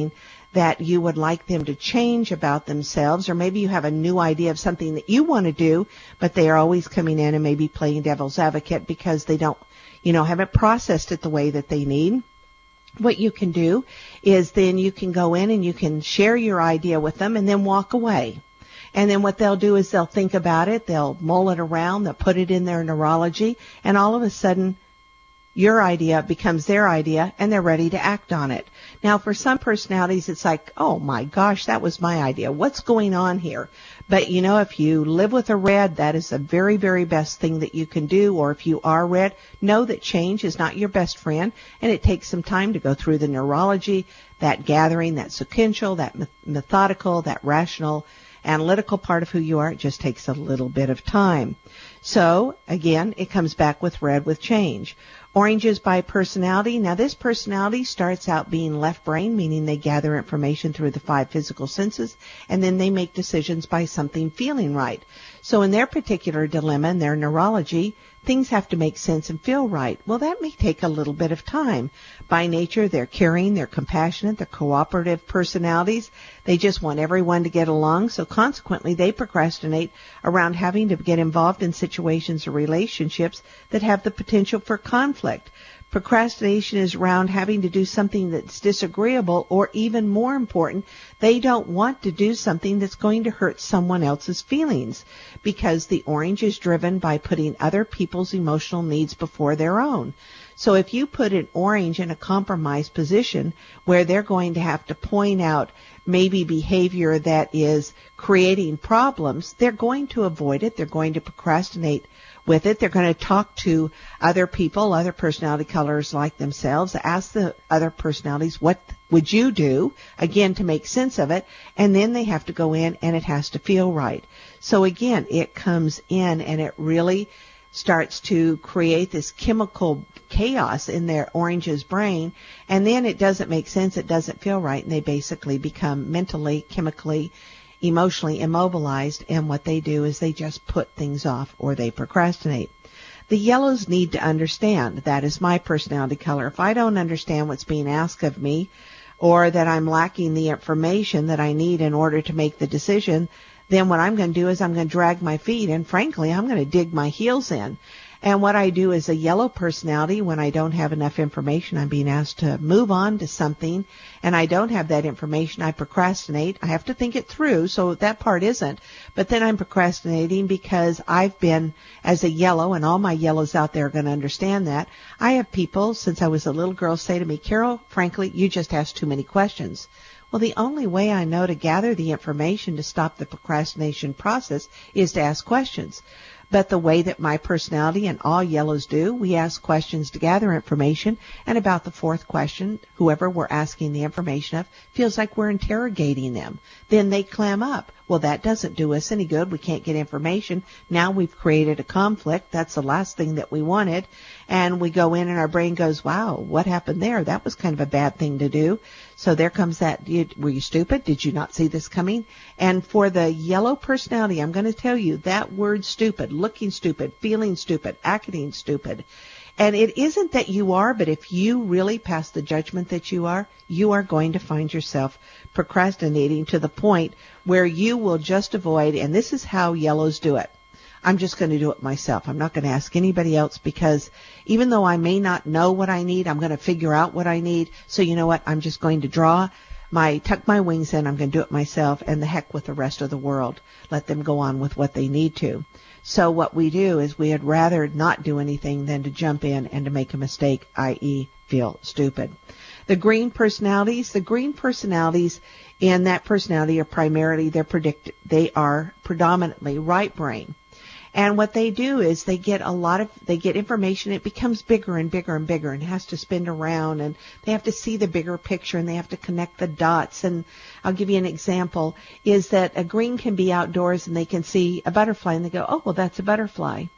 that you would like them to change about themselves, or maybe you have a new idea of something that you want to do, but they are always coming in and maybe playing devil's advocate because they don't, you know, haven't processed it the way that they need. What you can do is then you can go in and you can share your idea with them and then walk away. And then what they'll do is they'll think about it, they'll mull it around, they'll put it in their neurology, and all of a sudden your idea becomes their idea and they're ready to act on it. Now, for some personalities, it's like, oh my gosh, that was my idea. What's going on here? But, you know, if you live with a red, that is the very, very best thing that you can do. Or if you are red, know that change is not your best friend, and it takes some time to go through the neurology, that gathering, that sequential, that methodical, that rational, analytical part of who you are. It just takes a little bit of time. So, again, it comes back with red with change. Orange is by personality. Now, this personality starts out being left brain, meaning they gather information through the five physical senses, and then they make decisions by something feeling right. So in their particular dilemma, in their neurology, things have to make sense and feel right. Well, that may take a little bit of time. By nature, they're caring, they're compassionate, they're cooperative personalities. They just want everyone to get along, so consequently they procrastinate around having to get involved in situations or relationships that have the potential for conflict. Procrastination is around having to do something that's disagreeable, or even more important, they don't want to do something that's going to hurt someone else's feelings, because the orange is driven by putting other people's emotional needs before their own. So if you put an orange in a compromised position where they're going to have to point out maybe behavior that is creating problems, they're going to avoid it. They're going to procrastinate with it. They're going to talk to other people, other personality colors like themselves, ask the other personalities, what would you do, again, to make sense of it, and then they have to go in and it has to feel right. So again, it comes in and it really starts to create this chemical chaos in their orange's brain, and then it doesn't make sense, it doesn't feel right, and they basically become mentally, chemically, emotionally immobilized, and what they do is they just put things off or they procrastinate. The yellows need to understand. That is my personality color. If I don't understand what's being asked of me, or that I'm lacking the information that I need in order to make the decision, then what I'm going to do is I'm going to drag my feet, and frankly, I'm going to dig my heels in. And what I do as a yellow personality, when I don't have enough information, I'm being asked to move on to something, and I don't have that information, I procrastinate. I have to think it through, so that part isn't. But then I'm procrastinating because I've been, as a yellow, and all my yellows out there are going to understand that, I have people, since I was a little girl, say to me, Carol, frankly, you just ask too many questions. Well, the only way I know to gather the information to stop the procrastination process is to ask questions. But the way that my personality and all yellows do, we ask questions to gather information, and about the fourth question, whoever we're asking the information of feels like we're interrogating them. Then they clam up. Well, that doesn't do us any good. We can't get information. Now we've created a conflict. That's the last thing that we wanted. And we go in and our brain goes, wow, what happened there? That was kind of a bad thing to do. So there comes that, you, were you stupid? Did you not see this coming? And for the yellow personality, I'm going to tell you that word stupid, looking stupid, feeling stupid, acting stupid. And it isn't that you are, but if you really pass the judgment that you are, you are going to find yourself procrastinating to the point where you will just avoid, and this is how yellows do it. I'm just going to do it myself. I'm not going to ask anybody else, because even though I may not know what I need, I'm going to figure out what I need. So you know what? I'm just going to draw my, tuck my wings in. I'm going to do it myself, and the heck with the rest of the world. Let them go on with what they need to. So what we do is we had rather not do anything than to jump in and to make a mistake, that is feel stupid. The green personalities, the green personalities in that personality are primarily, they're predict, they are predominantly right brain. And what they do is they get a lot of, they get information, it becomes bigger and bigger and bigger and has to spin around, and they have to see the bigger picture and they have to connect the dots. And I'll give you an example, is that a green can be outdoors and they can see a butterfly and they go, oh, well, that's a butterfly.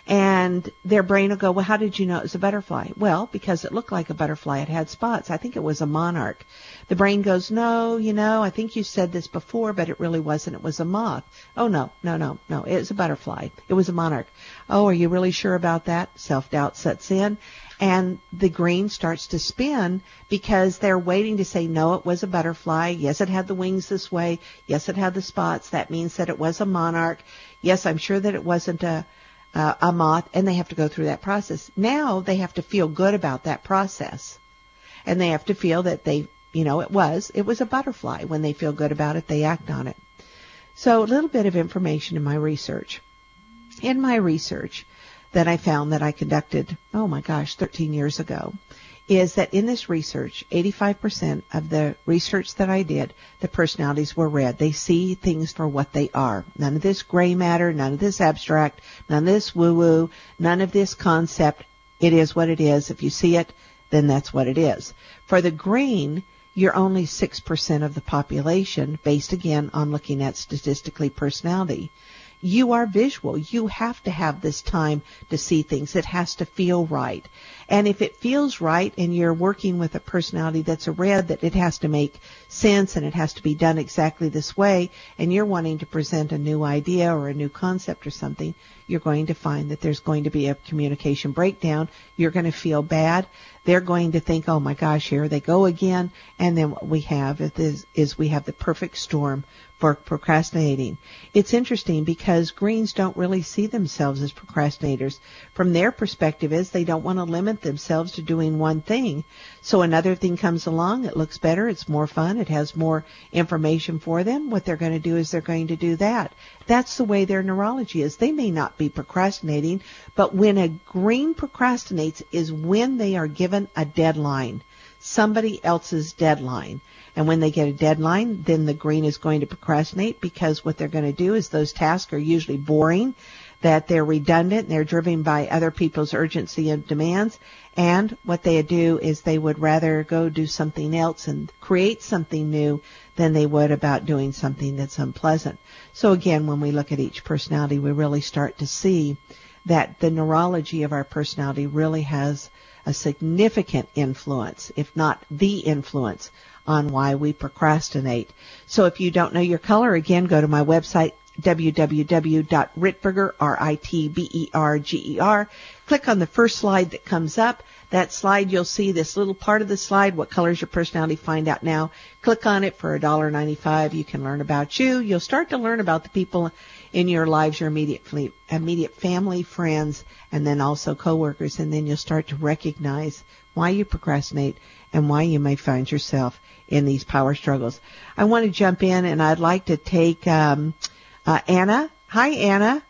And their brain will go, well, how did you know it was a butterfly? Well, because it looked like a butterfly. It had spots. I think it was a monarch. The brain goes, no, you know, I think you said this before, but it really wasn't. It was a moth. Oh, no, no, no, no. It was a butterfly. It was a monarch. Oh, are you really sure about that? Self-doubt sets in. And the green starts to spin because they're waiting to say, no, it was a butterfly. Yes, it had the wings this way. Yes, it had the spots. That means that it was a monarch. Yes, I'm sure that it wasn't a Uh, a moth, and they have to go through that process. Now they have to feel good about that process, and they have to feel that they, you know, it was, it was a butterfly. When they feel good about it, they act on it. So a little bit of information in my research. In my research that I found that I conducted, oh my gosh, thirteen years ago, is that in this research, eighty-five percent of the research that I did, the personalities were red. They see things for what they are. None of this gray matter, none of this abstract, none of this woo-woo, none of this concept. It is what it is. If you see it, then that's what it is. For the green, you're only six percent of the population, based again on looking at statistically personality. You are visual. You have to have this time to see things. It has to feel right. And if it feels right and you're working with a personality that's a red, that it has to make sense and it has to be done exactly this way, and you're wanting to present a new idea or a new concept or something, you're going to find that there's going to be a communication breakdown. You're going to feel bad. They're going to think, oh my gosh, here they go again. And then what we have is, is we have the perfect storm for procrastinating. It's interesting because greens don't really see themselves as procrastinators. From their perspective is they don't want to limit themselves to doing one thing. So another thing comes along, it looks better, it's more fun, it has more information for them. What they're going to do is they're going to do that. That's the way their neurology is. They may not be procrastinating, but when a green procrastinates is when they are given a deadline, somebody else's deadline. And when they get a deadline, then the green is going to procrastinate because what they're going to do is those tasks are usually boring, that they're redundant, and they're driven by other people's urgency and demands. And what they do is they would rather go do something else and create something new than they would about doing something that's unpleasant. So again, when we look at each personality, we really start to see that the neurology of our personality really has a significant influence, if not the influence, on why we procrastinate. So if you don't know your color, again, go to my website, w w w dot ritberger, R I T B E R G E R. Click on the first slide that comes up. That slide, you'll see this little part of the slide, what color is your personality, find out now. Click on it for one dollar and ninety-five cents. You can learn about you. You'll start to learn about the people in your lives, your immediate, immediate family, friends, and then also coworkers. And then you'll start to recognize why you procrastinate and why you may find yourself in these power struggles. I want to jump in, and I'd like to take um, uh, Anna. Hi, Anna.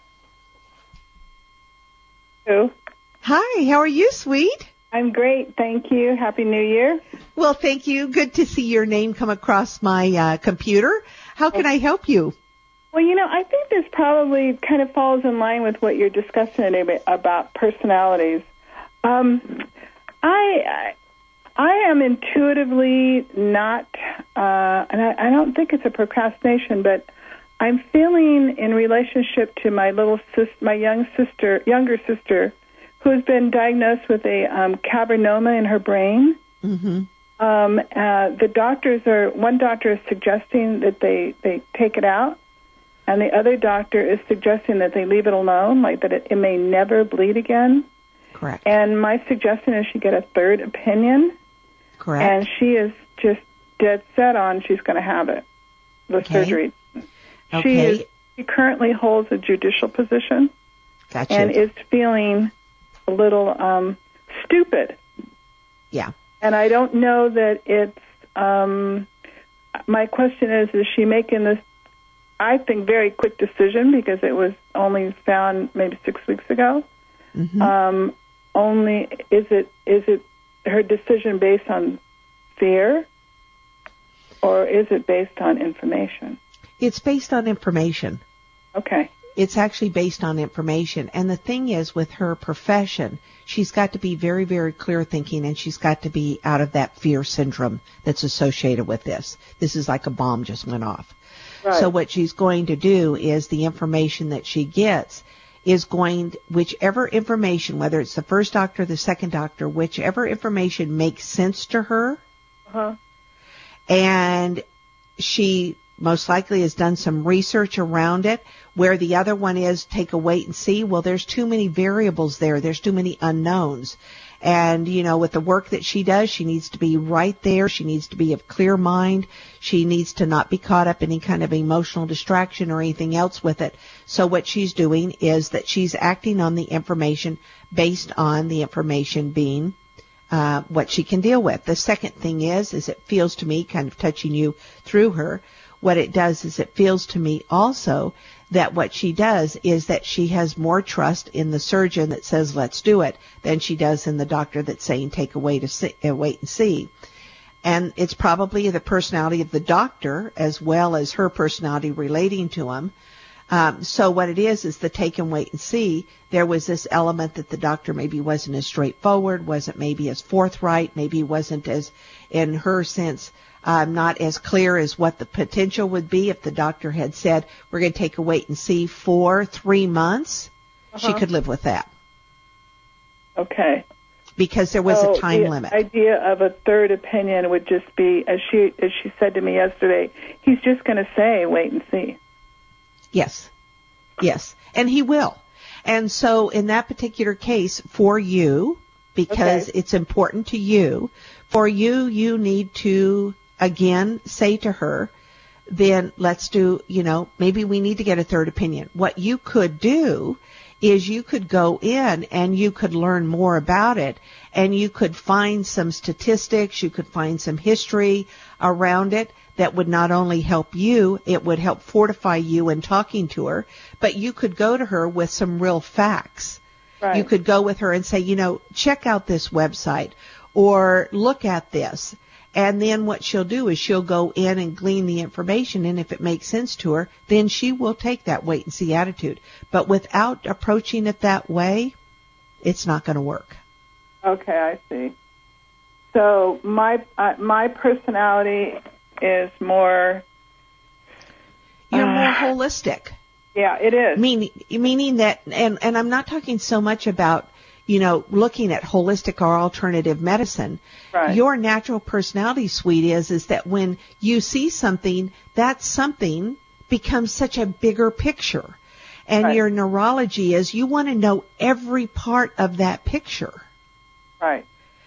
Hello. Hi, how are you, sweet? I'm great, thank you. Happy New Year. Well, thank you. Good to see your name come across my uh, computer. How can I help you? Well, you know, I think this probably kind of falls in line with what you're discussing today about personalities. Um, I, I am intuitively not, uh, and I, I don't think it's a procrastination, but I'm feeling in relationship to my little sis, my young sister, younger sister, who has been diagnosed with a um, cavernoma in her brain. Mm-hmm. Um, uh, the doctors are, one doctor is suggesting that they, they take it out, and the other doctor is suggesting that they leave it alone, like that it, it may never bleed again. Correct. And my suggestion is she get a third opinion. Correct. And she is just dead set on she's going to have it, the okay. surgery. Okay. She is, she currently holds a judicial position. Gotcha. And is feeling a little um, stupid. Yeah. And I don't know that it's, um, my question is, is she making this, I think, very quick decision because it was only found maybe six weeks ago. Mm-hmm. Um, only, is it is it her decision based on fear or is it based on information? It's based on information. Okay. It's actually based on information. And the thing is, with her profession, she's got to be very, very clear thinking, and she's got to be out of that fear syndrome that's associated with this. This is like a bomb just went off. Right. So what she's going to do is the information that she gets is going, whichever information, whether it's the first doctor or the second doctor, whichever information makes sense to her, Uh-huh. and she most likely has done some research around it, where the other one is take a wait and see. Well, there's too many variables there. There's too many unknowns. And, you know, with the work that she does, she needs to be right there. She needs to be of clear mind. She needs to not be caught up in any kind of emotional distraction or anything else with it. So what she's doing is that she's acting on the information based on the information being uh, what she can deal with. The second thing is, is it feels to me, kind of touching you through her, what it does is it feels to me also that what she does is that she has more trust in the surgeon that says, let's do it, than she does in the doctor that's saying, take a wait, to see, uh, wait and see. And it's probably the personality of the doctor as well as her personality relating to him. Um, so what it is is the take and wait and see. There was this element that the doctor maybe wasn't as straightforward, wasn't maybe as forthright, maybe wasn't as, in her sense, Um, not as clear as what the potential would be if the doctor had said, we're going to take a wait and see for three months. Uh-huh. She could live with that. Okay. Because there was so a time the limit. The idea of a third opinion would just be, as she as she said to me yesterday, he's just going to say, wait and see. Yes. Yes. And he will. And so in that particular case, for you, because okay. it's important to you, for you, you need to again say to her, then let's do, you know, maybe we need to get a third opinion. What you could do is you could go in and you could learn more about it, and you could find some statistics, you could find some history around it that would not only help you, it would help fortify you in talking to her, but you could go to her with some real facts. Right. You could go with her and say, you know, check out this website or look at this. And then what she'll do is she'll go in and glean the information, and if it makes sense to her, then she will take that wait and see attitude. But without approaching it that way, it's not going to work. Okay, I see. So my uh, my personality is more... You're uh, more holistic. Yeah, it is. Meaning, meaning that, and, and I'm not talking so much about, you know, looking at holistic or alternative medicine. Right. Your natural personality, sweet, is, is that when you see something, that something becomes such a bigger picture. And right. your neurology is you want to know every part of that picture. Right.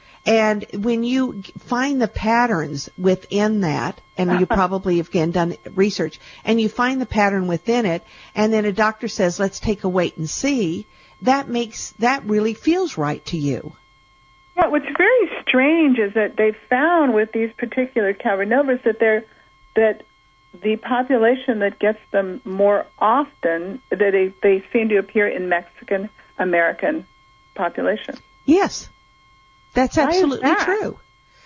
And when you find the patterns within that, and you probably have again done research, and you find the pattern within it, and then a doctor says, let's take a wait and see, that makes, that really feels right to you. Yeah, what's very strange is that they found with these particular cavernovas that they're, that the population that gets them more often, that they, they seem to appear in Mexican American population. Yes. That's absolutely Why is that? true.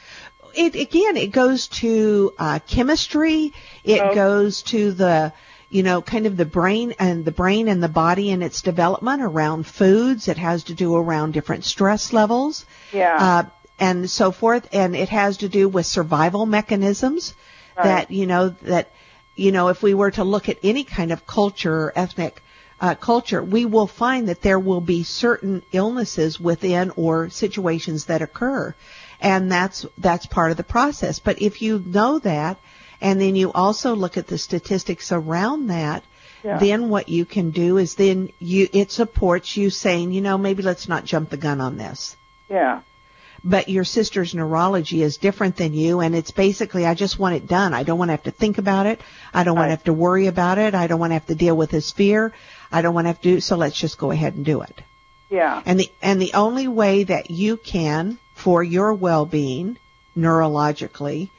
It, again, it goes to uh, chemistry. It Oh. goes to the, you know, kind of the brain and the brain and the body and its development around foods. It has to do around different stress levels. Yeah. Uh, and so forth. And it has to do with survival mechanisms Right. that, you know, that, you know, if we were to look at any kind of culture or ethnic Uh, culture, we will find that there will be certain illnesses within or situations that occur, and that's that's part of the process. But if you know that, and then you also look at the statistics around that, yeah. then what you can do is then you it supports you saying, you know, maybe let's not jump the gun on this. Yeah. But your sister's neurology is different than you, and it's basically, I just want it done. I don't want to have to think about it. I don't want to have to worry about it. I don't want to have to deal with this fear. I don't want to have to do, so let's just go ahead and do it. Yeah. And the, and the only way that you can, for your well-being, neurologically,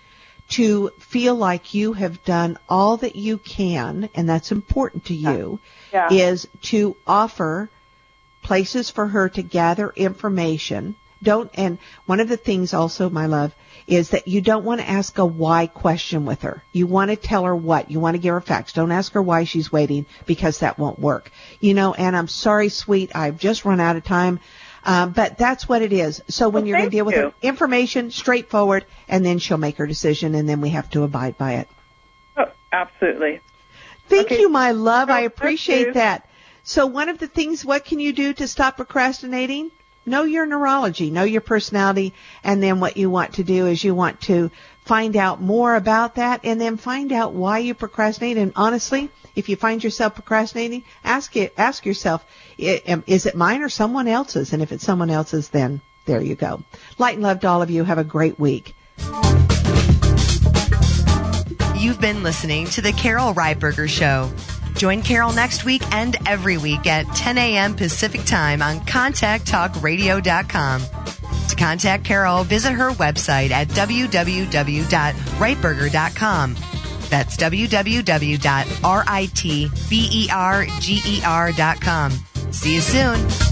to feel like you have done all that you can, and that's important to you, yeah. is to offer places for her to gather information. Don't, and one of the things also, my love, is that you don't want to ask a why question with her. You want to tell her what. You want to give her facts. Don't ask her why she's waiting, because that won't work. You know, and I'm sorry, sweet, I've just run out of time. Um, but that's what it is. So when well, you're going to deal with you. her, information, straightforward, and then she'll make her decision, and then we have to abide by it. Oh, absolutely. Thank okay. you, my love. Oh, I appreciate that. So one of the things, what can you do to stop procrastinating? Know your neurology, know your personality, and then what you want to do is you want to find out more about that and then find out why you procrastinate. And honestly, if you find yourself procrastinating, ask it, ask yourself, is it mine or someone else's? And if it's someone else's, then there you go. Light and love to all of you. Have a great week. You've been listening to The Carol Reitberger Show. Join Carol next week and every week at ten a.m. Pacific Time on contact talk radio dot com. To contact Carol, visit her website at w w w dot reitberger dot com. That's w w w dot reitberger dot com. See you soon.